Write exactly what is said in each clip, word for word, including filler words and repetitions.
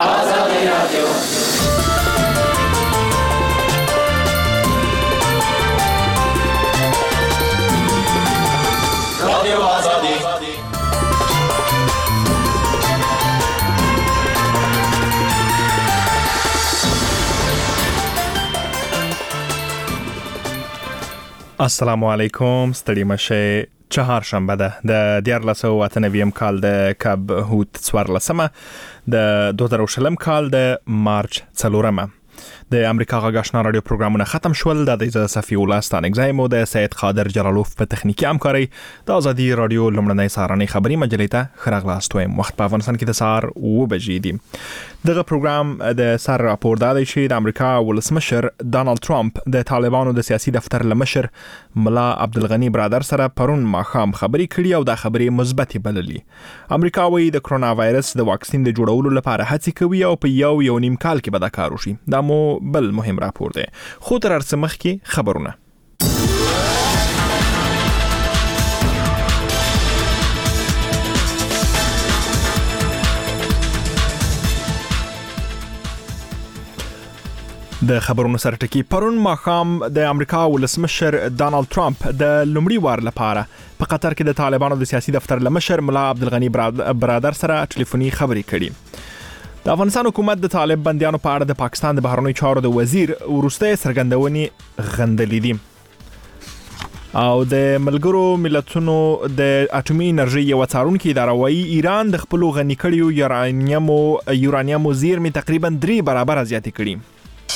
آزادی رادیو رادیو آزادی السلام علیکم، ستړي مشه. چهارشنبه ده د دیارلس سوه اته نوي کال د کب هوت څوارلسمه د دوه زره شلم کال د مارچ څلورمه. د امریکا غږ آشنا رادیو پروګرامونه ختم شول. د دې صفي ولستان اگزایمو د سید قادر جلالوف په تخنیکی همکاري د آزادي رادیو لمړنۍ سهارنۍ خبري مجلې ته خراغلاست وایم. وخت په افغانستان کې د سهار اوه بجې دي. دغه پروګرام د سر راپور دادی چې د امریکا ولسمشر ډانلډ ټرمپ د طالبانو د سیاسي دفتر لمشر ملا عبدالغنی برادر سره پرون ماښام خبري کړي او د خبرې مثبتې بللي. امریکا وايي د کرونا وایرس د واکسین د جوړولو لپاره هڅې کوي او په یو یو نیم کال کې به دا کار وشي. دا مو بل مهم راپور دی. خو تر هر څه مخکې خبرونه. د خبرونو سره ټکی. پرون ماښام د امریکا ولسمشر ډانلډ ټرمپ د لومړي وار لپاره په قطر کې د طالبانو د سیاسي دفتر لمشر ملا عبدالغنی برادر سره ټلیفوني خبرې کړي. د افغانستان حکومت د طالب بندیانو په اړه د پاکستان د بهرنیو چارو د وزیر وروستۍ څرګندونې غندلې دي او د ملګرو ملتونو د اټومي انرژي یو څارونکي اداره وايي ایران د خپل غني کړیو یورانیمو یورانیمو زیرمې تقریبا درې برابر زیاتې کړي.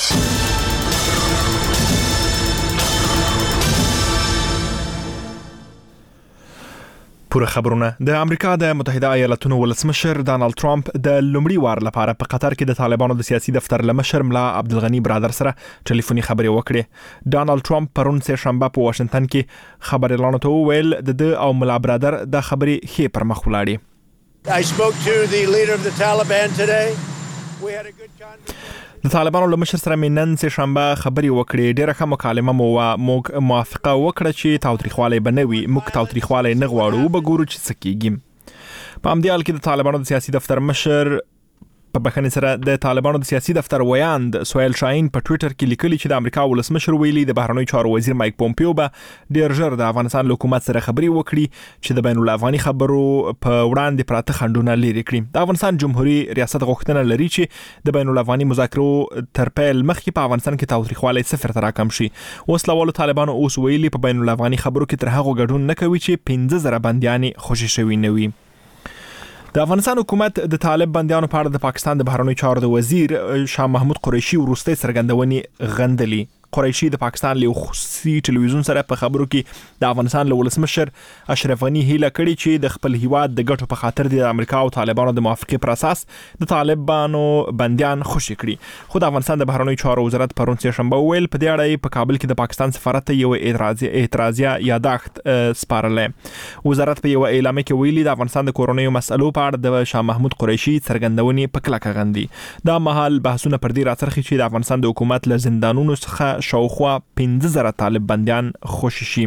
پوره خبرونه. د امریکا د متحده ایالاتونو ولسمشر ډانلډ ټرمپ د لومړي وار لپاره په قطر کې د طالبانو د سیاسي دفتر لمشر ملا عبدالغنی برادر سره ټلیفوني خبرې وکړې. ډانلډ ټرمپ پرون سه شنبه په واشنگټن کې خبريالانو ته وویل د د او ملا برادر د خبرې ښه پر مخ ولاړې. I spoke to the leader of the Taliban today. We had a good conversation. د طالبانو له مشر سره مې نن سه شنبه خبرې وکړې. ډېره ښه مکالمه مو موږ موافقه وکړه چې تاوتریخوالی به نه وي. موږ تاوتریخوالی نه غواړو، وبګورو چې څه کېږي. په همدې حال کې د طالبانو د سیاسي دفتر مشر په بخښنې سره د طالبانو د سیاسي دفتر ویاند سویل شاهین په ټوئیټر کې لیکلي چې د امریکا ولسمشر ویلي د بهرنیو چارو وزیر مایک پومپیو به ډېر ژر د افغانستان له حکومت سره خبرې وکړي چې د بین الافغاني خبرو په وړاندې پراته خنډونه لرې کړي. د افغانستان جمهوریت ریاست غوښتنه لري چې د بین الافغاني مذاکرو تر پیل مخکې په افغانستان کې تاوتریخوالی صفر ته راکم شي. وسلوالو طالبانو اوس ویلي په بین الافغاني خبرو کې تر هغه ګډون نه کوي چې پنځه زره بندیانې خوشي شوي نه وي. د افغانستان حکومت د طالب بندیانو په اړه د پاکستان د بهرنیو چارو د وزیر شاه محمود قریشي وروستۍ څرګندونې غندلي. قریشي د پاکستان له خصوصي ټلویزیون سره په خبرو کې د افغانستان له ولسمشر اشرف غني هیله کړې چې د خپل هیواد د ګټو په خاطر د امریکا او طالبانو د موافقې پر اساس د طالبانو بندیان خوشي کړي. خو د افغانستان د بهرنیو چارو وزارت پرون سه شنبه ویل په دې اړه په کابل کې د پاکستان سفارت ته یو اعتراضي اعتراضیه یاداښت سپارلې. وزارت په یو اعلامیه کې ویلي د افغانستان د کورونیو مسلو په اړه د شاه محمود قریشي څرګندونې په کلکه غندي. دا مهال بحثونه پر دې راڅرخي چې د افغانستان د حکومت له زندانونو څخه شاوخوا پنځه زره طالب بندیان خوشي شي.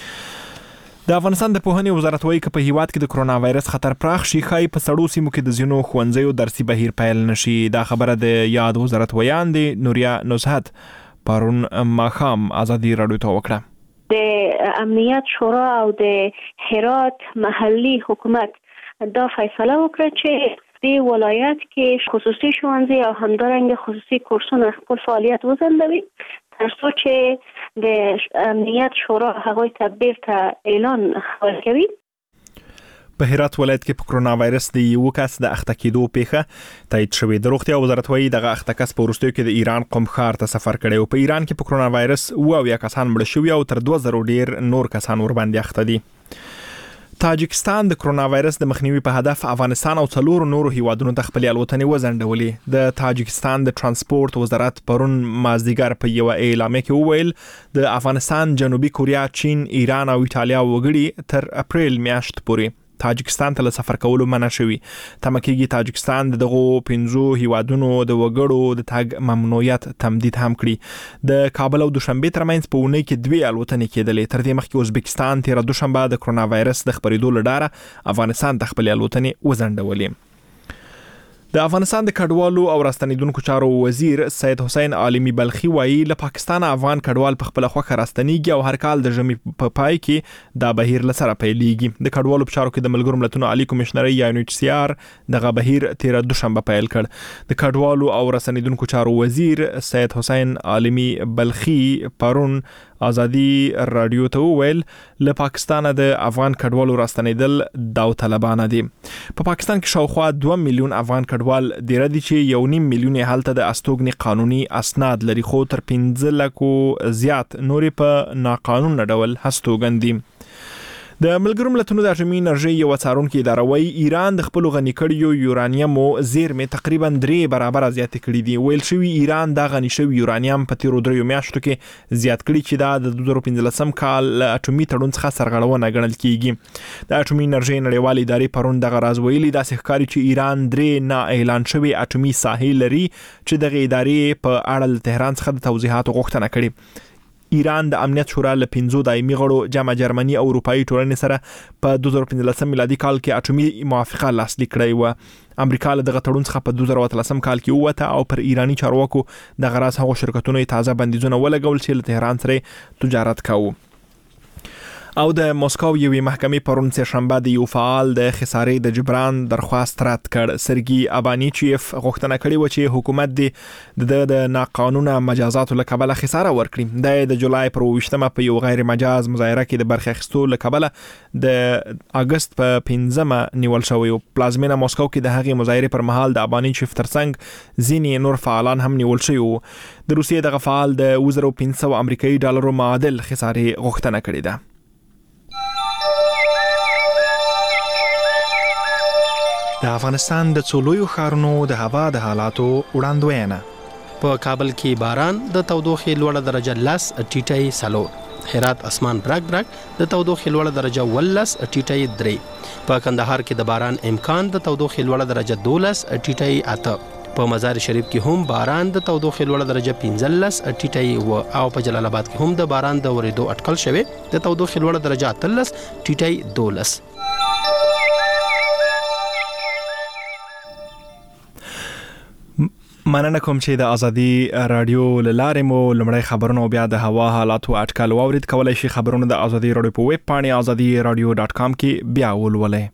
د افغانستان د پوهنې وزارت وايي چې په هیواد کې د کرونا وایرس خطر پراخ شي، ښایي په سړو سیمو کې د ځینو ښوونځیو درسي بهیر پیل نشي. دا خبره د یاد وزارت ویاندې نوریا نزهت پرون ماښام آزادي رادیو ته وکړه. د امنیت شورا او د هرات محلي حکومت دا فیصله وکړه چې د ولایت کې خصوصي ښوونځي او همدارنګه خصوصي کورسونه خپل فعالیت وځنډوي تر څو چې د امنیت شورا هغوی ته بیرته اعلان ورکوي. په هرات ولایت کې په کرونا وایرس د یو کس د اخته کېدو پیښه تایید شوې. د روغتیا وزارت وايي دغه اخته کس په وروستیو کې د ایران قم ښار ته سفر کړی او په ایران کې په کرونا وایرس اوه اویا کسان مړه شوي او تر دوه زره ډیر نور کسان ورباندې اخته دي. تاجکستان د کرونا وایرس د مخنیوي په هدف افغانستان او څلورو نورو هیوادونو ته خپل الوتنې وځنډولې. د تاجکستان د ترانسپورت وزارت پرون مازدیګر په یو اعلامیه کې وویل د افغانستان، جنوبي کوریا، چین، ایران او ایټالیا وګړي تر اپریل میاشت پورې تاجکستان ته سفر کولو منع شوی. تمه کېږي تاجکستان دغه پنځو هیوادونو د وګړو د تګ ممنوعیت تمدید هم کړي. د کابل او دوشنبه ترمنځ په اونۍ کې دوه الوتنې کېدلې. تر دې مخکې ازبکستان تیر دوشنبه د کرونا وایرس د خپرېدو لپاره افغانستان ته خپل الوتنې وځنډولې. د افغانستان د کډوالو او راستنیدونکو چارو وزیر سید حسین عالمی بلخی وایي له پاکستان افغان کډوال په خپل خوخه راستنیږي او هر کال د ژمي په پای کې دا بهیر لسره پیلېږي. د کډوالو په چارو کې د ملګرو ملتونو عالی کمشنري یا ان ایچ سی آر دغه بهیر تیر دوشنبه پیل کړ. د کډوالو او راستنیدونکو چارو وزیر سید حسین عالمی بلخی پرون آزادی رادیو ته ویل له پاکستان د افغان کډوالو راستنیدل داوطلبانه دي. په پاکستان کې شاوخوا دوه میلیون افغان کډوال دی ردی چې یو نیم میلیون هلته د استوګنی قانوني اسناد لري خو تر پنځه لکو زیات نورې په ناقانونه ډول هستوګن دي. د ملګرو ملتونو د اټومي انرژي یو څارونکو اداره وایي ایران د خپل غني کړیو یورانیم زیرمې تقریبا درې برابر زیات کړي دي. ویل شوی ایران د غني شوی یورانیم په تیرو دریو میاشتو کې زیات کړي چې دا د دوه زره پنځلسم کال اټومي تړون څخه سرغړونه ګڼل کیږي. د اټومي انرژي نړیوال ادارې پرون دغه راز ویلي دا ښکاري چې ایران درې نه اعلان شوی اټومي ساحې لري چې دغه ادارې په اړه له تهران څخه د توضیحاتو غوښتنه کړې. ایران د امنیت شورا له پنځو دایمي غړو جامع جرمني او اروپאי ټولنې سره په دوه زره پنځلسم میلادي کال کې اټومي موافقه لاسلیک کړې و. امریکا له دغه تړون څخه په دوه زره اتلسم کال کې ووته او پر ایرانی چارواکو د غراس هغو شرکتونو تازه بندیزونه ولګول چې له تهران سره تجارت کاوه. او د مسکو یوې محکمې پرون سه شنبه د یو فعال د خسارې د جبران درخواست رد کړ. سرګي ابانیچیف غوښتنه کړې و چې حکومت د د ناقانونه مجازاتو له کبله خساره ورکړي. د د جولای پر اوویشتمه په یو غیر مجاز مظاهره کې د برخه اخیستو له کبله د اگست په پنځمه نیول شوی. پلازمینه مسکو کې د هغې مظاهره پر مهال د ابانیچیف ترڅنګ ځینې نور فعالان هم نیول شوی. د روسیې دغه فعال د دوه زره پنځه سوه امریکایي ډالرو معادل خسارې غوښتنه کړې ده. د افغانستان د څولویو ښارونو د هوا د حالاتو وړاندوینه. په کابل کې باران د تودوخې لوړه درجه لس ټیټی سلور. هرات اسمان برګ برګ د تودوخې لوړه درجه ولس ټیټی درې. په کندهار کې د باران امکان د تودوخې لوړه درجه دولس ټیټی اته. په مزار شریف کې هم باران د تودوخې لوړه درجه پنځلس ټیټی و او په جلال آباد کې هم د باران د ورېدو اټکل شوی د تودوخې لوړه درجه اتلس ټیټی دولس. مننه کوم چې د ازادي رادیو لاره مو لمړی خبرونه بیا د هوا حالاتو اټکل واورید. کولای شي خبرونه د ازادي رادیو په ویب پاڼې ازادي رادیو ډاټ کام کې بیا ولولئ.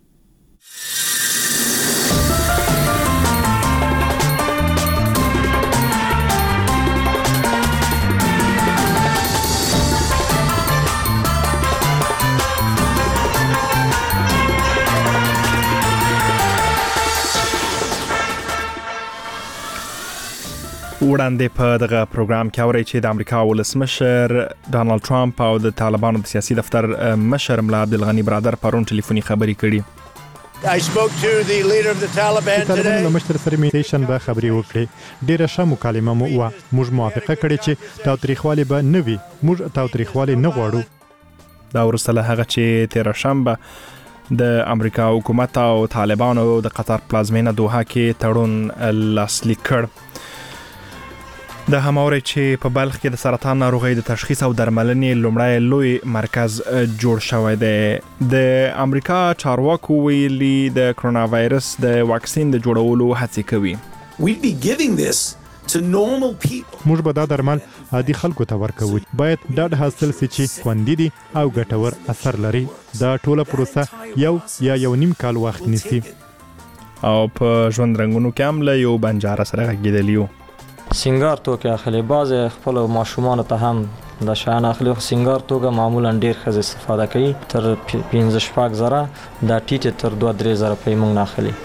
وړاندې په دغه پروګرام کې اوري چې د امریکا ولسمشر ډانلډ ټرامپ او د طالبانو د سیاسي دفتر مشر ملا عبدالغنی برادر پرون ټلیفوني خبرې کړې. I spoke to the leader of the Taliban today. طالبانو مشر سره مې شنبه خبرې وکړې. ډیره ښه مکالمه مو وه. موږ موافقه کړې چې تاوتریخوالی به نه وي. موږ تاوتریخوالی نه غواړو. دا ورسره هغه چې تیر شنبه د امریکا حکومت او طالبانو د قطر پلازمینه دوحه کې تړون لاسلیک کړ. د هماوري چې په بلخ کې د سرطان ناروغۍ د تشخیص او درملنې لومړی لوی مرکز جوړ شوی دی. د امریکا چارواکو ویلي د کرونا وایرس د واکسین د جوړولو هڅې کوي. We'd be giving this to normal people. موږ به دا درمل عادي خلکو ته ورکوو. باید ډاډ حاصل شي چې خوندي دي او ګټور اثر لري. دا ټوله پروسه یو یا یو نیم کال وخت نیسي. او په ژوند رنګونو کې هم له یو بنجاره سره غږیدلیو. سنگار توګه اخلي. باز خپل ماشومان ته هم د شان اخلي. سنگار توګه معمولا ډیر خز استفاده کوي. تر پنځه شپږ زره د ټیټ تر دوه درې زره په موږ نه اخلي.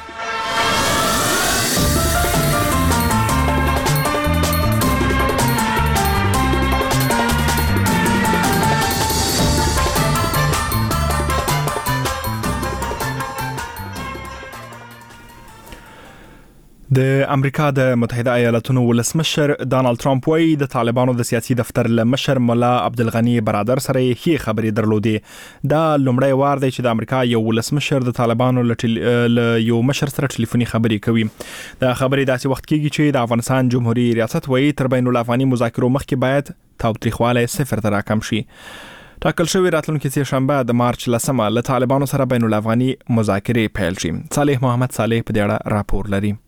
د امریکا د متحده ایالاتونو ولسمشر ډانلډ ټرامپ وايي د طالبانو د سیاسي دفتر له مشر ملا عبدالغنی برادر سره یې خبرې درلودې. دا لومړی وار دی چې د امریکا یو ولسمشر د طالبانو له یو مشر سره ټلیفوني خبرې کوي. دا خبرې داسې وخت کېږي چې د افغانستان جمهوریت ریاست وايي تر بین الافغاني مذاکرو مخکې باید تاوتریخوالی صفر ته راکم شي. ټاکل شوی راتلونکي سه شنبه د مارچ لسمه له طالبانو سره بین الافغاني مذاکرې پیل شي. صالح محمد صالح په دې اړه راپور لري.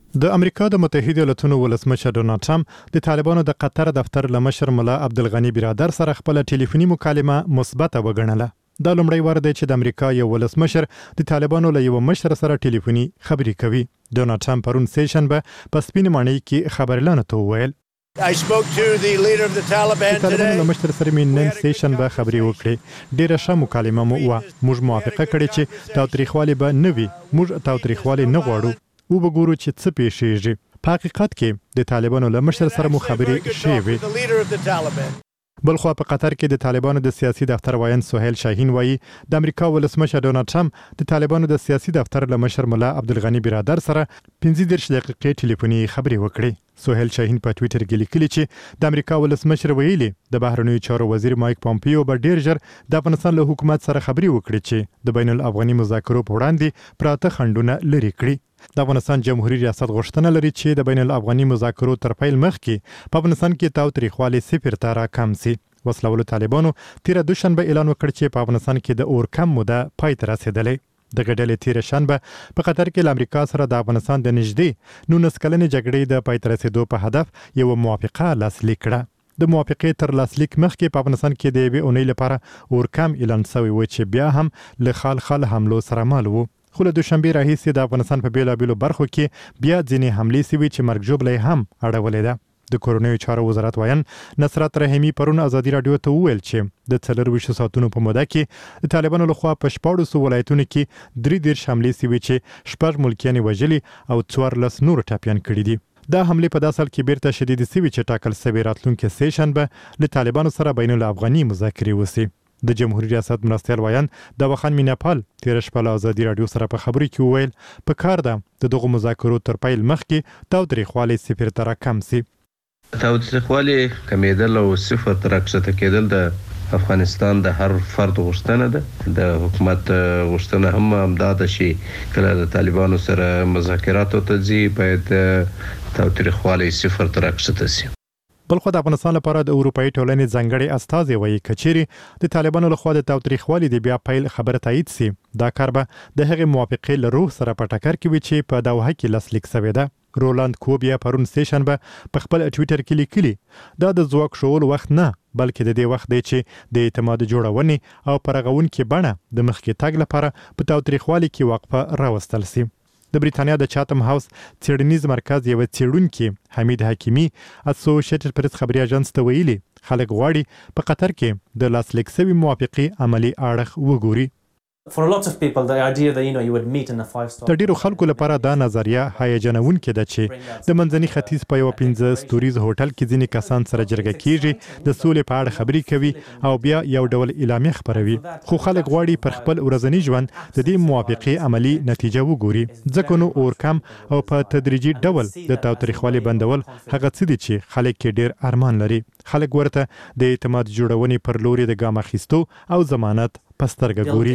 د امریکا د متحده ایالاتونو ولسمشر ډونالد ټرمپ د طالبانو د قطر دفتر لمشر ملا عبدالغنی برادر سره خپل ټلیفوني مکالمه مثبته وګڼله. دا لومړی وار دی چې د امریکا یو ولسمشر د طالبانو له یو مشر سره ټلیفوني خبرې کوي. ډونالد ټرمپ پرون سیشنبه په سپین ماڼۍ کې خبرلانه ته وویل I spoke to the leader of the Taliban د طالبانو today. له مشر سره مې نن سیشنبه خبرې وکړې. ډیره ښه مکالمه مو وه. موږ موافقه کړې چې تاوتریخوالی به نه وي. موږ تاوتریخوالی نه غواړو. وګورو چې څه پیښیږي. په حقیقت کې د طالبانو له مشر سره مو خبرې شوې وې. The leader of the Taliban. بلخوا په قطر کې د طالبانو د سیاسي دفتر وایي سهیل شاهین وایي د امریکا ولسمشر ډونالد ټرمپ د طالبانو د سیاسي دفتر له مشر ملا عبدالغنی برادر سره پنځه دېرش دقیقې ټلیفوني خبرې وکړې. سهیل شاهین په ټویټر کې لیکلي چې د امریکا ولسمشر ویلي د بهرنیو چارو وزیر مایک پامپیو به ډیر ژر د افغانستان له حکومت سره خبرې وکړي چې د بین الافغاني مذاکرو په وړاندې پراته خنډونه لرې کړي. د افغانستان جمهوریت ریاست غوښتنه لري چې د بین الافغاني مذاکرو تر پیل مخکې په افغانستان کې تاوتریخوالی صفر ته راکم سي. وسلوالو طالبانو تیره دوشنبه اعلان وکړ چې په افغانستان کې د اور کم موده پای ته رسیدلې. د غډلې تیره شنبه په قطر کې له امریکا سره د افغانستان د نږدې نولس کلنې جګړې د پای ته رسیدو په هدف یو موافقه لاسلیک کړه. د موافقې تر لاسلیک مخکې په افغانستان کې د یوې اونۍ لپاره اور کم اعلان شوی و چې بیا هم له خال خال حملو سره مل و. خو له دوشنبې راهیسې د افغانستان په بیلابیلو برخو کې بیا ځینې حملې سوي چې مرګ ژوبله هم اړولې ده. د کورونیو چارو وزارت وایي نصرت رحیمی پرون ازادي رادیو ته وویل چې د څلور ویشت ساعتونو په موده کې د طالبانو لخوا په شپاړسو ولایتونو کې درې دېرش حملې سوي چې شپږ ملکیان وژلي او څوارلس نور ټپیان کړي دي. دا حملې په داسې حال کې بیرته شدید سوي چې ټاکل سوي راتلونکي سیشنبه له طالبانو سره بین الافغاني مذاکرې وسي. د جمهوریت ریاست مرستیال وایي د وخان میناپال تیر شپه له ازادي رادیو سره په خبرې کې وویل په کار ده د دغو مذاکرو تر پیل مخکې تاوتریخوالی صفر ته راکم سي. تاوتریخوالی کمیدل او صفر ته راکښته کېدل د افغانستان د هر فرد غوښتنه ده. د حکومت غوښتنه هم همدا ده چې کله د طالبانو سره مذاکراتو ته ځي باید تاوتریخوالی صفر ته راکښته سي. بلخو د افغانستان لپاره د اروپאי ټولنې ځانګړي استازي وایي کچيري د طالبانو لخوا د تاوتریخوالي د بیا پیل خبره تایید سي. دا کار به د هغې موافقې له روح سره په ټکر کې وي چې په دوحه کې لاسلیک شوې ده. رولاند کوبیا پرون سیشنبه په خپل ټویټر کې لیکلي دا د ځواک شول وخت نه بلکې د دې وخت دی چې د اعتماد جوړونې او پرغونکې بڼه د مخکې تګ لپاره په تاوتریخوالي کې وقفه راوستل سي. د بریتانیا د چاتم هاوس څېړنیز مرکز یو څېړونکي حمید حکیمی اسوسییټډ پریس خبري اژانس ته ویلي خلک غواړي په قطر کې د لاسلیک شوي موافقې عملی اړخ وګوري. For a lot of people, the idea that you know you would meet in a five star. د ډیرو خلکو لپاره دا نظریه هیجانوونکې ده چې د منځني ختیځ په یو پنځه ستوریز هوټل کې ځینې کسان سره جرګه کیږي د سولې په اړه خبرې کوي او بیا یو ډول اعلامیه خپروي. خو خلک غواړي پر خپل ورځني ژوند د دې موافقې عملی نتیجه وګوري. ځکه نو اور کم او په تدریجي ډول د تاوتریخوالي بندول هغه څه دي چې خلک کې ډیر ارمان لري. خلک ورته د اعتماد جوړونې پر لوري د ګام اخیستو او ضمانت پسترګه ګوري.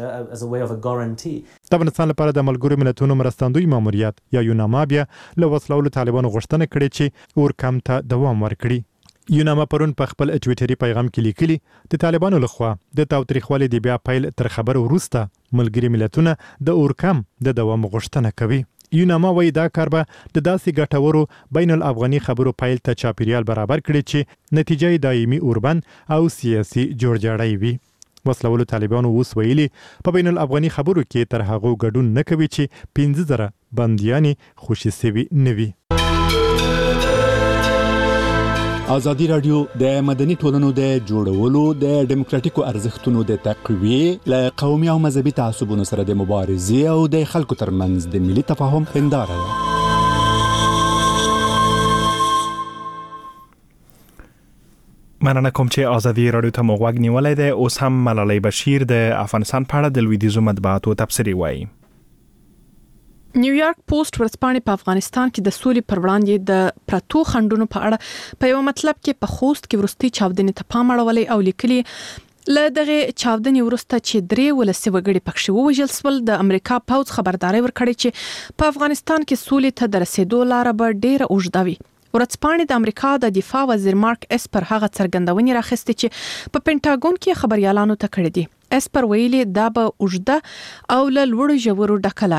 د افغانستان لپاره د ملګرو ملتونو مرستندوی ماموریت یا یوناما بیا له وسلوالو طالبانو غوښتنه کړې چې اور کم ته دوام ورکړي. یوناما پرون په خپل ټویټري پیغام کې لیکلي د طالبانو لخوا د تاوتریخوالي د بیا پیل تر خبر وروسته ملګري ملتونه د اور کم د دوام غوښتنه کوي. یوناما وایي دا کار به د داسې ګټورو بین الافغاني خبرو پیل ته چاپیریال برابر کړي چې نتیجه یې دایمي اوربند او سیاسي جوړجاړی وي. وسلوالو طالبانو اوس ویلي په بین الافغاني خبرو کې تر هغو ګډون نه کوي چې پنځه زره بندیانې خوشي سوي نه وي. ازادي رادیو د مدني ټولنو د جوړولو د ډیموکراتیکو ارزښتونو د تقویې له قومي او مذهبي تعصبونو سره د مبارزې او د خلکو ترمنځ د ملي تفاهم هنداره ده. مننه کوم چې ازادي رادیو ته مو غوږ نیولای دی. اوس هم ملالۍ بشیر د افغانستان په اړه د لویدیځو مطبوعاتو تبصرې وایي. نیویارک پوسټ ورځپاڼې په افغانستان کې د سولې پر وړاندې د پرتو خنډونو په اړه په یو مطلب کې په خوست کې ورستي چاودنې ته پام اړولی او لیکلي له دغه چاودنې وروسته چې درې ولسي وګړي پکښې ووژل شول د امریکا پوځ خبرداري ورکړې چې په افغانستان کې سولې ته د رسیدو لاره به ډېره اوږده وي. ورځپاڼې د امریکا د دفاع وزیر مارک اسپر هغه څرګندونې راخستې چې په پینټاګون کې خبريالانو ته کړې دي. اسپر ویلي دا به اوږده او له لوړو ژورو ډکه لاره وي.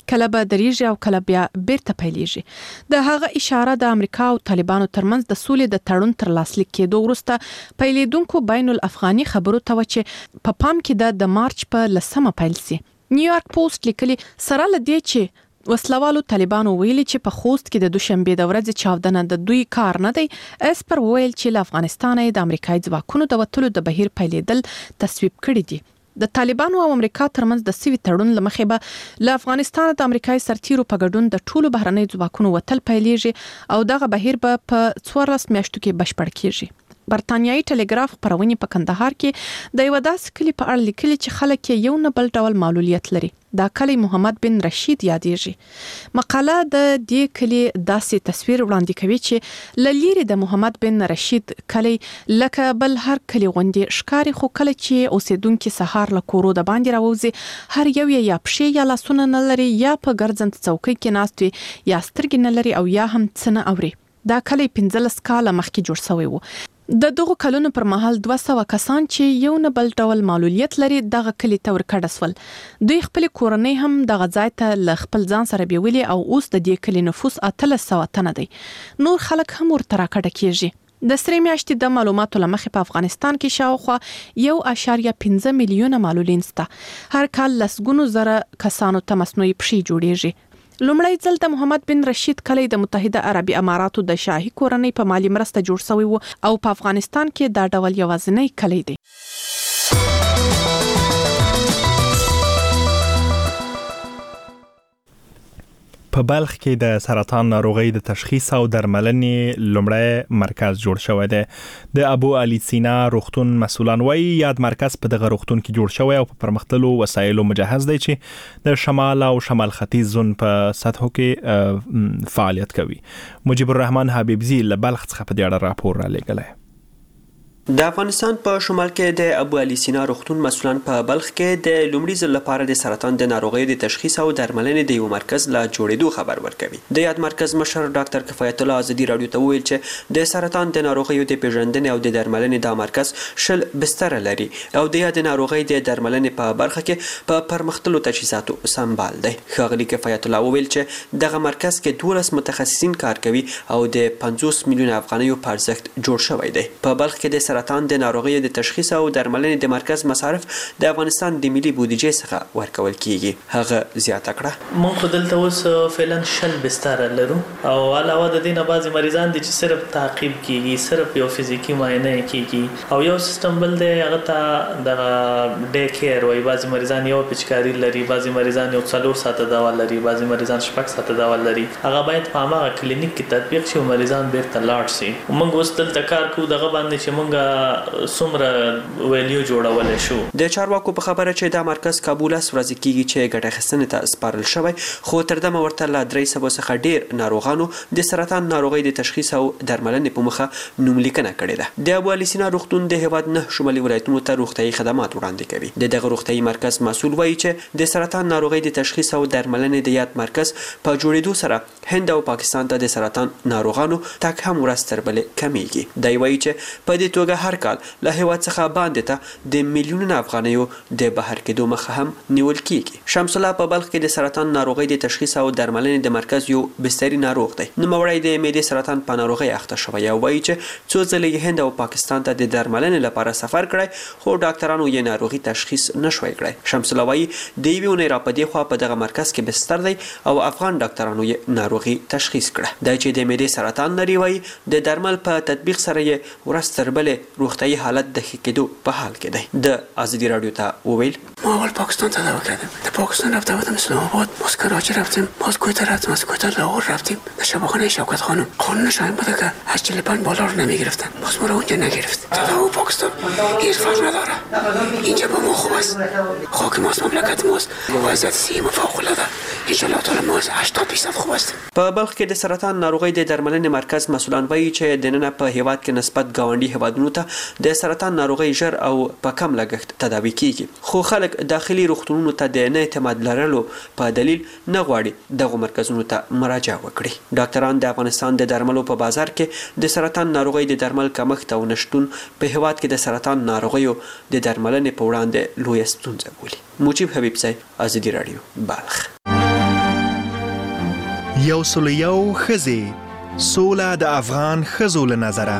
کله به دریږي او کله بیا بیرته پیلېږي. د هغه اشاره د امریکا او طالبانو ترمنځ د سولې د تړون تر لاسلیک کېدو وروسته پیلېدونکو بین الافغاني خبرو ته و چې په پام کې د مارچ په لسمه پیل سي. نیویارک پوسټ لیکلي سره لدې چې وسلوالو طالبانو ویلي چې په خوست کې د دوشنبه د ورځې چاودنه د دوی کار نه دی. اسپر ویل چې له افغانستانه د امریکایي ځواکونو د وټلو د بهیر پیلېدل تصویب کړی دي. د طالبانو او امریکا ترمنځ د سوي تړون لمخې به له افغانستان د امریکایي سرتیرو په ګډون د ټولو بهرنۍ ځواکونو وتل پیلېږي او دغه بهیر به په څوارلس میاشتو کې بشپړ کیږي. برتانیایي ټلګراف خبرونه په کندهار کې د یو داسې کلی په اړه لیکلي چې خلک یو نه بل ډول معلولیت لري. دا کلی محمد بن رشید یادېږي. مقاله د دې کلی داسې تصویر وړاندې کوي چې للیری د محمد بن رشید کلی لکه بل هر کلی غوندې ښکاری، خو کله چې اوسیدونکو سهار له کورو د باندې راوځي هر یو یا پښې یا لاسونه نه لري یا په ګرځند څوکۍ کې ناست وي یا سترګې نه لري او یا هم څه نه اوري. دا کلی پنځلس کاله مخکې جوړ شوی و. د دغه کلونو پر مهال دوه سوه کسان چې یو نه بل ډول معلولیت لري دغه کلی ته ورکړل سول. دوی خپل کورنۍ هم دغه ځای ته ل خپل ځان سره بیولي او اوس د دې کلی نفوس اتلس سوه تنه دی. نور خلک هم ورته راکړه کیږي. د سری میاشتې د معلوماتو لمخې په افغانستان کې شاوخوا یو اشاریه پنځه میلیونه معلولین سته. هر کال لسګونو زره کسانو ته مصنوعي پښې جوړیږي. لومړی ځل د محمد بن رشید کلی د متحده عربي اماراتو د شاهي کورنۍ په مالی مرسته جوړ شوی و او په افغانستان کې دا ډول یوازینی کلی دی. په بلخ کې د سرطان ناروغۍ د تشخیص او درملنې لومړی مرکز جوړ شوی دی. د ابو علي سینا روغتون مسولان وایي یاد مرکز په دغه روغتون کې جوړ شوی او په پرمختللو وسایلو مجهز دی چې د شمال او شمال ختیځ زون په سطحو کې فعالیت کوي. مجيب الرحمن حبیبزی له بلخ څخه په دې اړه راپور را لېږلی. د افغانستان په شمال کې د ابو علي سینا روغتون مسولان په بلخ کې د لومړي ځل لپاره د سرطان د ناروغۍ د تشخیص او درملنې د یو مرکز لا جوړېدو خبر ورکوي. د یاد مرکز مشر ډاکټر کفایت الله ازدي رادیو ته وویل چې د سرطان د ناروغیو د پیژندنې او د درملنې د مرکز شل بستر لري او د یاد ناروغۍ د درملنې په برخه کې په پرمختللو تجهیزاتو سمبال دی. ښاغلي کفایت الله وویل چې دغه مرکز کې دولس متخصصین کار کوي او د پنځوس میلیون افغانیو په ارزښت جوړ شوی دی. په بلخ کې د سرطان د ناروغیو د تشخیص او درملنې د مرکز مصارف د افغانستان د ملي بودیجې څخه ورکول کیږي. هغه زیاته کړه موږ دلته اوس فعلا شل بستر لرو او علاوه د دې نه بعضی مریضان دي چې صرف تعقیب کیږي، صرف یو فزیکی معاینه کیږي او یو سیستم بل دی هغه ته د ډے کیر وای. بعضی مریضان یو پچکاری لري، بعضی مریضان یو څلور ساعته دوا لري، بعضی مریضان شپږ ساعته دوا لري. هغه باید په هغه کلینیک کې تطبیق شي او مریضان بیرته لاړ شي. موږ اوس دلته کار کوو دغه باندې چې موږ څومره ویلیو جوړول شو. د چارواکو په خبره چې دا مرکز کابل اس ورځ کیږي چې ګټه اخیستنې ته سپارل شوی، خو تر دمه ورته لا درې سوه څخه ډیر ناروغانو د سرطان ناروغۍ د تشخیص او درملنې په مخه نوملیکنه کړې ده. د ابو علي سینا روغتون د هیواد نه شمالي ولایتونو ته روغتیايي خدمات وړاندې کوي. د دغه روغتیايي مرکز مسؤل وایي چې د سرطان ناروغۍ د تشخیص او درملنې د یاد مرکز په جوړېدو سره هند او پاکستان ته د سرطان ناروغانو تک هم ورځ تر بلې کمیږي. دی وایي چې په دې توګه هر کال له هیواد څخه باندې ته د میلیونونو افغانیو د بهر کېدو مخه هم نیول کیږي. شمس الله په بلخ کې د سرطان ناروغۍ د تشخیص او درملنې د مرکز یو بستري ناروغ دی. نوموړی د معدې سرطان په ناروغۍ اخته شوی او وایي چې څو ځله یې هند او پاکستان ته د درملنې لپاره سفر کړی خو ډاکټرانو یې ناروغي تشخیص نشوی کړی. شمس الله وایي د یوې اونۍ را په دې خوا په دغه مرکز کې بستر دی او افغان ډاکټرانو یې ناروغي تشخیص کړه. دا چې د معدې سرطان لري وایي د درمل په تطبیق سره یې ورځ تر بلې روغتیايي حالت د ښه کېدو په حال کې دی. د ازادي رادیو ته وویل ما اول پاکستان ته دعوا کردم، در پاکستان رفتم بودم اسلام آباد، باز کراچی رفتیم، باز کویت رفتیم، از کویت لاهور رفتیم، در شباخانه شوکت خانم. قانونش این بوده که از چهل و پنج بالا رو نمیگرفتن، باز ما رو اونجا نگرفت. تداوی پاکستان هیچ فرق نداره، اینجا با ما خوب است، خاک ماست، مملکت ماست، وضعیت صحی ما فوق العاده، ان شاء الله تعالی ما هشتاد درصد خوب هستیم. په بلخ کې د سرطان ناروغۍ د درملنې مرکز مسولان وایي چې د نن په هیواد کې نسبت گاونډي هیوادونو ته د سرطان ناروغۍ ژر او په کم لګښت تداوي کیږي، خو خلک داخلي روغتونونو ته د نه اعتماد لرلو په دلیل نه غواړي دغه مرکزونو ته مراجعه وکړي. ډاکټران د افغانستان د درملو په بازار کې د سرطان ناروغۍ د درمل کمښت او نشتون په هیواد کې د سرطان ناروغیو د درملنې په وړاندې لویه ستونزه بولي. مجيب حبیبزی، ازادي رادیو، بلخ. یو سل یو ښځې سوله د افغان ښځو له نظره.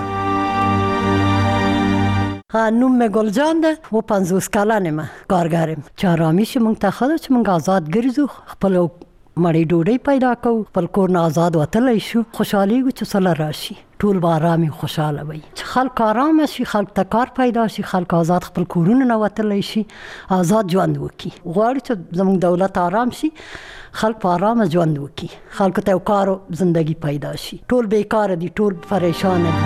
نوم مې ګلجان ده و پنځوس کلن یم کارګرم چې آرامي شي موږ ته ښه ده چې موږ آزاد ګرځو خپل مړۍ ډوډۍ پیدا کوو خپل کور نه آزاد وتلی شو خوشحالېږو چې سوله راشي ټول به آرامي خوشحاله وي چې خلک آرامه شي خلک ته کار پیدا شي خلک آزاد خپل کورونه نه وتلی شي آزاد ژوند وکړي غواړي چې زموږ دولت آرام شي خلک په آرامه ژوند وکړي خلکو ته یو کار زندگی پیدا شي ټول بیکاره دي ټول پریشانه دي.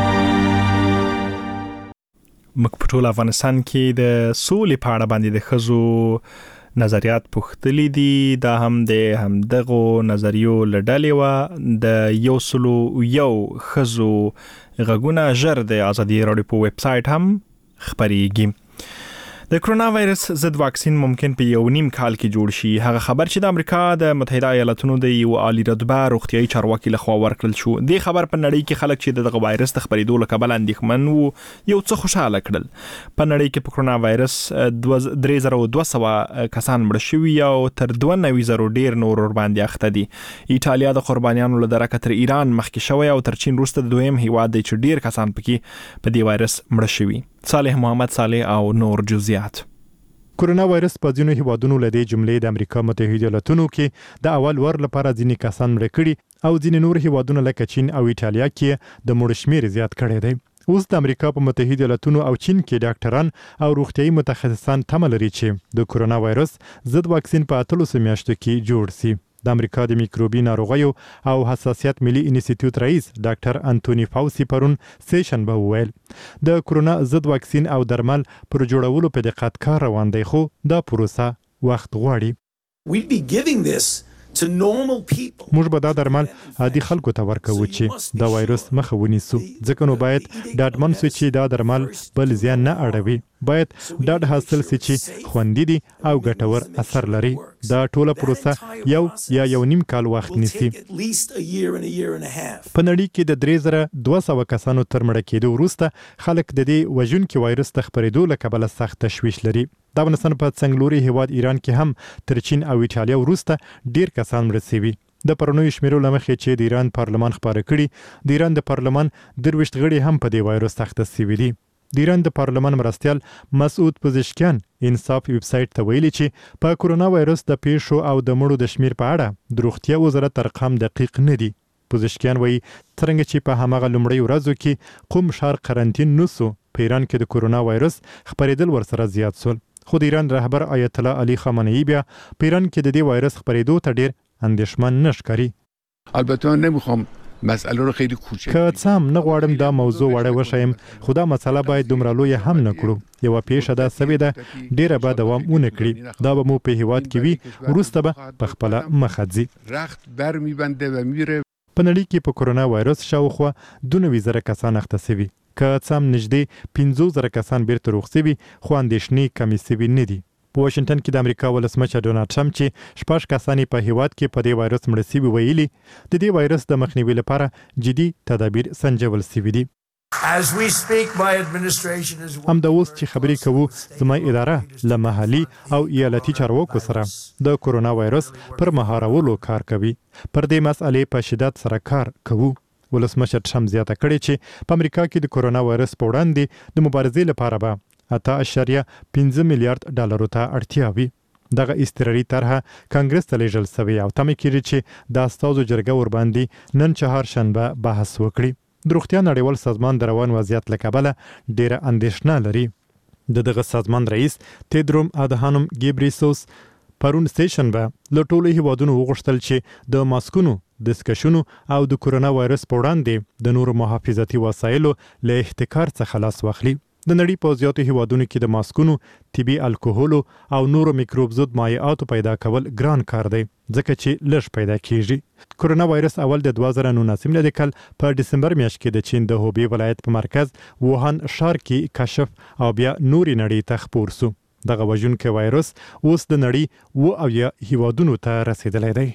موږ په ټول افغانستان کې د سولې په اړه باندې د ښځو نظریات پوښتلي دي دا هم د همدغو نظریو له ډلې وه د یو سلو یو ښځو غږونه ژر د ازادي راډیو په ویب سایټ هم خپریږي. د کرونا وایرس ضد واکسین ممکن په یو نیم کال کې جوړ شي. هغه خبر چې د امریکا د متحده ایالاتونو د یو عالی رتبه روغتیايي چارواکي لخوا ورکړل شو. د خبر په نړۍ کې خلک چې دغه وایرس د خپرېدو له کبله اندېښمن وو یو څه خوشاله کړل. په نړۍ کې په کرونا وایرس درې زره دوه سوه کسان مړه شوي او تر دوه نوي زره ډېر نور ورباندې اخته دي. ایټالیا د قربانیانو له درکه تر ایران مخکې شوی او تر چین وروسته د دویم هیواد دی چې ډېر کسان پکې په دې وایرس مړه شوي. صالح محمد صالح او نور جزئیات. کورونا وایرس په ځینو هیوادونو له دې جملې د امریکا متحده ایالاتونو کې د اول ور لپاره ځینې کسان مړه کړي او ځینې نور هیوادونه لکه چین او ایټالیا کې د مړو شمېر زیات کړی دی. اوس د امریکا په متحده ایالاتونو او چین کې ډاکټران او روغتیايي متخصصان تمه لري چې د کورونا وایرس ضد واکسین په اتلسو میاشتو کې جوړ شي. د امریکا د میکروبي ناروغیو او حساسیت ملي انسټیټیوټ رئیس ډاکټر انټونی فاوسی پرون سیشن به وویل د کورونا ضد واکسین او درمل پر جوړولو په دقت کار روان دی خو دا پروسه وخت غواړي. We'd be giving this to normal people. موږ به دا درمل عادي خلکو ته ورکوو چې دا وایرس مخه ونیسو ځکه نو باید ډاډمن سو چې دا درمل بل زیان نه اړوي باید ډاډ حاصل سي چې خوندي دي او ګټور اثر لري. دا ټوله پروسه یو یا یو نیم کال وخت نیسي. په نړۍ کې د درې زره دوه سوه کسانو تر مړه کېدو وروسته خلک د دې وژونکي وایرس د خپرېدو له کبله سخت تشویش لري. د افغانستان په څنګلوري هیواد ایران کې هم تر چین او ایټالیا وروسته ډیر کسان مړه شوي. د پرونیو شمیرو له مخې چې د ایران پارلمان خپاره کړي د ایران د پارلمان درویشت غړي هم په دې وایرس اخته شوي دي. د ایران د پارلمان مرستیال مسعود پزشکیان انصاف ویب سایټ ته ویلي چې په کورونا وایرس د پیښو او د مړو د شمیر په اړه د روغتیا وزارت ارقام دقیق نه دي. پزشکیان وایي څرنګه چې په هماغه لومړۍ ورځو کې قم ښار قرنطین نوسو په ایران کې د کورونا وایرس خپرېدل ورسره زیات سول خو د ایران رهبر آیت الله علي خامنه‌ای بیا په ایران کې د دې وایرس خپرېدو ته ډیر اندېښمن نه ښکاري. البته نمیخوام مسئله رو خیلی کوچک که څه هم نه غواړم دا موضوع وړه وښیم خو دا مسله باید دومره لویه هم نه کړو. یوه پیښه دا سوې ده ډیره به دوام ونه کړي دا به مو په هیواد کې وي وروسته به په خپله مخه ځي. رخت بر میبنده و میره. په نړۍ کې په کورونا وایرس شاوخوا دوه نوي زره کسان اخته شوي که څه هم نږدې پنځه زره کسان بیرته روغ شوي خو اندېښنې کمې شوي نه دي. په واشنګټن کې د امریکا ولسمشر ډونالډ ټرمپ چې شپږ کسان په هیواد کې په دې وایرس مړه شوي ویلي د دې وایرس د مخنیوي لپاره جدي تدابیر سنجول شوي دي. همدا اوس چې خبرې کوو زما اداره له محلي او ایالتي چارواکو سره د کورونا وایرس پر مهارولو کار کوي. پر دې مسئلې په شدت سره کار کوو. ولسمشر ټرمپ زیاته کړې چې په امریکا کې د کورونا وایرس په وړاندې د مبارزې لپاره به اته اعشاریه پنځه میلیارډ ډالرو ته اړتیا وي. دغه اضطراري طرحه کانګرس ته لیږل شوې او تمه کېږي چې د استازو جرګه ورباندې نن چهارشنبه بحث وکړي. د روغتیا نړیوال سازمان د روان وضعیت له کبله ډیره اندېښنه لري. د دغه سازمان رئیس تیدروم ادهانوم ګیبریسوس پرون سټیشنبه له ټولو هیوادونو وغوښتل چې د ماسکونو دستکشونو او د کورونا وایرس په وړاندې د نورو محافظتي وسایلو له احتکار څخه خلاص واخلي. د نړۍ په زیاتو هیوادونو کې د ماسکونو طبي الکوهولو او نورو میکروب ضد مایعاتو پیدا کول ګران کار دی ځکه چې لږ پیدا کیږي. کورونا وایرس اول د دوه زره نولسم له کال په دسمبر میاشت کې د چین د هوبی ولایت په مرکز ووهان ښار کې کشف او بیا نوري نړۍ ته خپور سو. دغه وژونکی وایرس اوس د نړۍ و او یا هیوادونو ته رسیدلی دی.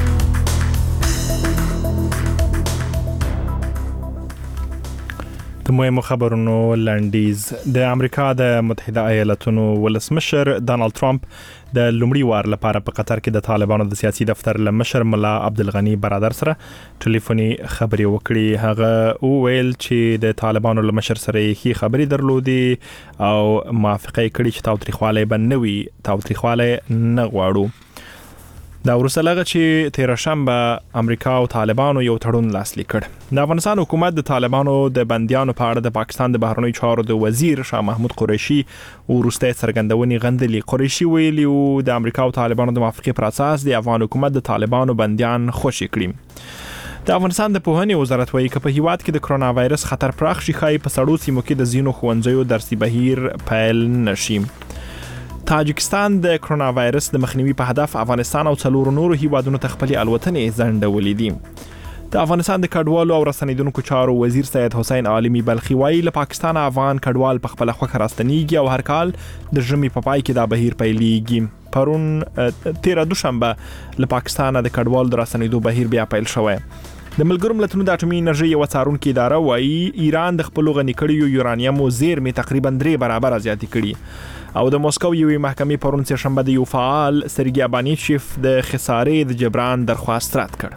د د مهمو خبرونو لنډیز. د امریکا د متحده ایالاتونو ولسمشر ډانلډ ټرمپ د لومړي وار لپاره په قطر کې د طالبانو د سیاسي دفتر له مشر ملا عبدالغني برادر سره ټلیفوني خبرې وکړي. هغه وویل چې د طالبانو له مشر سره یې خبرې درلودي او موافقه کړې چې تاوتریخوالی به نه وي، تاوتریخوالی نه غواړو. دا وروسته لغه چې تیر شنبه امریکا او طالبانو یو تړون لاسلیک کړ. د افغانستان حکومت د طالبانو د بندیانو په اړه د پاکستان د بهرنیو چارو د وزیر شاه محمود قریشي وروسته څرګندونې غندلې. قریشي ویلي و د امریکا او طالبانو د موافقې پر اساس د افغان حکومت د طالبانو بندیان خوشي کړي. د افغانستان د پوهنې وزارت وایي چې په هیواد کې د کرونا وایرس خطر پراخ شي، ښایي په سړو سیمو کې د ځینو ښوونځیو درسي بهیر پیل نشي. تاجکستان د کرونا وایرس د مخنیوي په هدف افغانستان او څلورو نورو هیوادونو ته خپلې الوتنې ځنډولې دي. د افغانستان د کډوالو او رسنیدونکو چارو وزیر سید حسین عالمي بلخي وایي له پاکستان افغان کډوال په خپل خوښه راستنیږي او هر کال د ژمي په پای کې دا بهیر پیلېږي. پرون تیر دوشنبه له پاکستان د کډوالو د راستنیدو بهیر بیا پیل شوی. د ملګرو ملتونو د اټومي انرژي یو څارونکې اداره وایي ایران د خپلو غني کړیو یورانیمو زیرمې تقریبا درې برابره زیاتې کړي. او د موسکو یوې محکمې پرون سهشنبه د یو فعال سرګي ابانیچیف د خسارې د جبران درخواست رد کړ.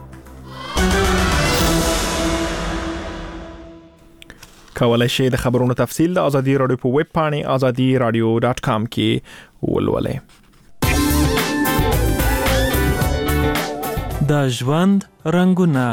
کولای شئ د خبرونو تفصیل د ازادي رادیو په ویب پاڼې ازادي رادیو ډاټ کام کې ولولئ. د ژوند رنگونه.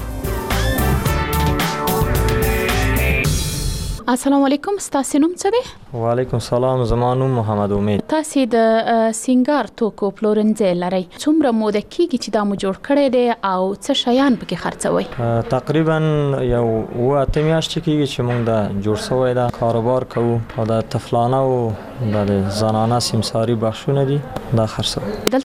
السلام علیکم، ستاسو نوم څه دی؟ وعلیکم السلام، زما نوم محمد امید. تاسو د سینګار توکو پلورنځي لري، څومره موده کیږي چې دا مو جوړ کړی دی او څه شیان پکې خرڅوي؟ تقریبا یو اوه اته میاشتې کیږي چې موږ دا جوړ شوی دا کاروبار کوو او د طفلانه او د زنانه سیمساري بخشونه دي دا خرڅوي.